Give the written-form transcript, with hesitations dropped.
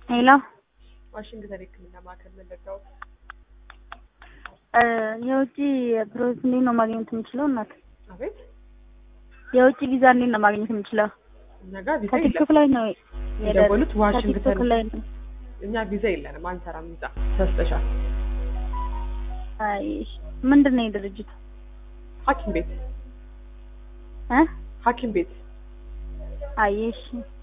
ሄሎ ዋሽንግተን ሕክምና ማዕከል መለጋው የውጭ ፕሮሰስ እንዴት ነው ማግኘት የምችለው? እናት አቤት የውጭ ቪዛ እንዴት ነው ማግኘት የምችለው? እኛ ጋር ቪዛ ከቲክቶክ ላይ ነው የደወሉት። ዋሽንግተን ከቲክቶክ ላይ ነው። እኛ ቪዛ የለንም፣ አንሰራም ቪዛ። ተስተሻል። አይ ምንድን ነው የድርጅቱ? ሐኪም ቤት እ ሐኪም ቤት አይ እሺ